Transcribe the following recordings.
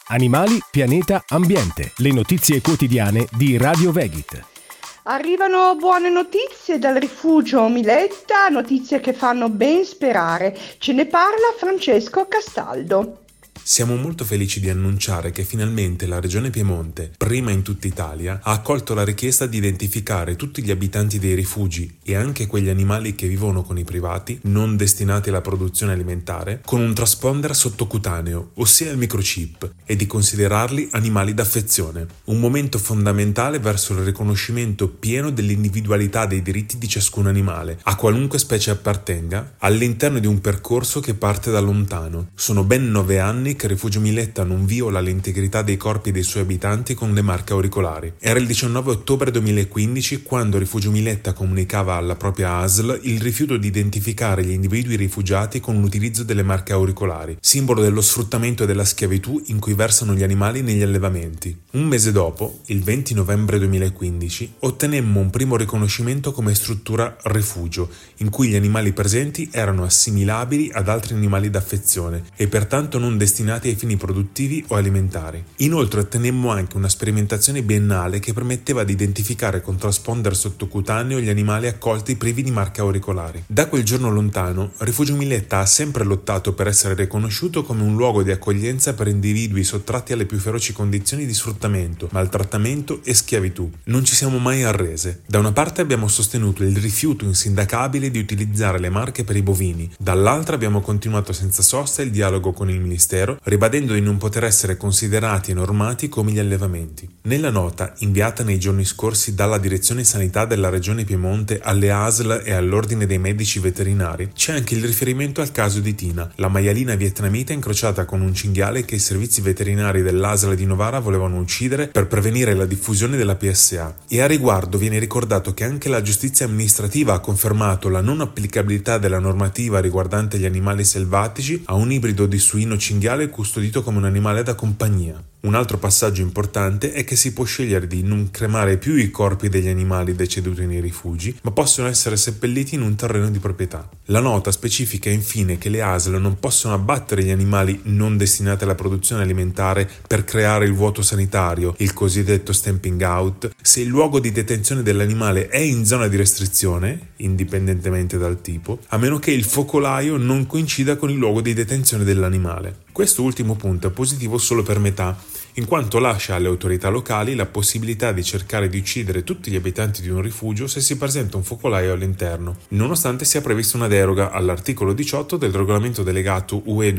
Animali, pianeta, ambiente. Le notizie quotidiane di Radio Vegit. Arrivano buone notizie dal rifugio Miletta, notizie che fanno ben sperare. Ce ne parla Francesco Castaldo. Siamo molto felici di annunciare che finalmente la Regione Piemonte, prima in tutta Italia, ha accolto la richiesta di identificare tutti gli abitanti dei rifugi e anche quegli animali che vivono con i privati, non destinati alla produzione alimentare, con un transponder sottocutaneo, ossia il microchip, e di considerarli animali d'affezione. Un momento fondamentale verso il riconoscimento pieno dell'individualità dei diritti di ciascun animale, a qualunque specie appartenga, all'interno di un percorso che parte da lontano. Sono ben 9 anni che il Rifugio Miletta non viola l'integrità dei corpi dei suoi abitanti con le marche auricolari. Era il 19 ottobre 2015 quando il Rifugio Miletta comunicava alla propria ASL il rifiuto di identificare gli individui rifugiati con l'utilizzo delle marche auricolari, simbolo dello sfruttamento e della schiavitù in cui versano gli animali negli allevamenti. Un mese dopo, il 20 novembre 2015, ottenemmo un primo riconoscimento come struttura rifugio, in cui gli animali presenti erano assimilabili ad altri animali d'affezione e pertanto non destinati ai fini produttivi o alimentari. Inoltre ottenemmo anche una sperimentazione biennale che permetteva di identificare con transponder sottocutaneo gli animali accolti privi di marche auricolari. Da quel giorno lontano, Rifugio Miletta ha sempre lottato per essere riconosciuto come un luogo di accoglienza per individui sottratti alle più feroci condizioni di sfruttamento, maltrattamento e schiavitù. Non ci siamo mai arrese. Da una parte abbiamo sostenuto il rifiuto insindacabile di utilizzare le marche per i bovini, dall'altra abbiamo continuato senza sosta il dialogo con il Ministero, ribadendo di non poter essere considerati e normati come gli allevamenti. Nella nota, inviata nei giorni scorsi dalla Direzione Sanità della Regione Piemonte alle ASL e all'Ordine dei Medici Veterinari, c'è anche il riferimento al caso di Tina, la maialina vietnamita incrociata con un cinghiale che i servizi veterinari dell'ASL di Novara volevano uccidere per prevenire la diffusione della PSA. E a riguardo viene ricordato che anche la giustizia amministrativa ha confermato la non applicabilità della normativa riguardante gli animali selvatici a un ibrido di suino cinghiale custodito come un animale da compagnia. Un altro passaggio importante è che si può scegliere di non cremare più i corpi degli animali deceduti nei rifugi, ma possono essere seppelliti in un terreno di proprietà. La nota specifica infine che le ASL non possono abbattere gli animali non destinati alla produzione alimentare per creare il vuoto sanitario, il cosiddetto stamping out, se il luogo di detenzione dell'animale è in zona di restrizione, indipendentemente dal tipo, a meno che il focolaio non coincida con il luogo di detenzione dell'animale. Questo ultimo punto è positivo solo per metà, in quanto lascia alle autorità locali la possibilità di cercare di uccidere tutti gli abitanti di un rifugio se si presenta un focolaio all'interno, nonostante sia prevista una deroga all'articolo 18 del regolamento delegato UE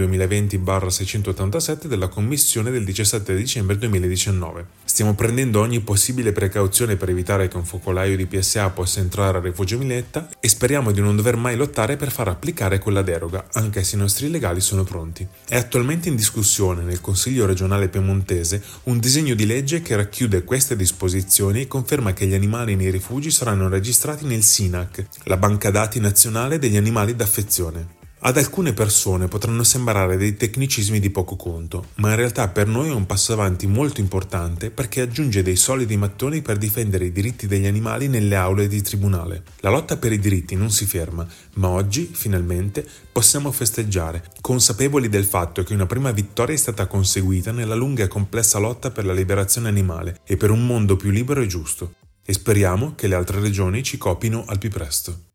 2020/687 della Commissione del 17 dicembre 2019. Stiamo prendendo ogni possibile precauzione per evitare che un focolaio di PSA possa entrare al Rifugio Miletta e speriamo di non dover mai lottare per far applicare quella deroga, anche se i nostri legali sono pronti. È attualmente in discussione nel Consiglio regionale piemontese un disegno di legge che racchiude queste disposizioni e conferma che gli animali nei rifugi saranno registrati nel SINAC, la banca dati nazionale degli animali d'affezione. Ad alcune persone potranno sembrare dei tecnicismi di poco conto, ma in realtà per noi è un passo avanti molto importante perché aggiunge dei solidi mattoni per difendere i diritti degli animali nelle aule di tribunale. La lotta per i diritti non si ferma, ma oggi, finalmente, possiamo festeggiare, consapevoli del fatto che una prima vittoria è stata conseguita nella lunga e complessa lotta per la liberazione animale e per un mondo più libero e giusto. E speriamo che le altre regioni ci copino al più presto.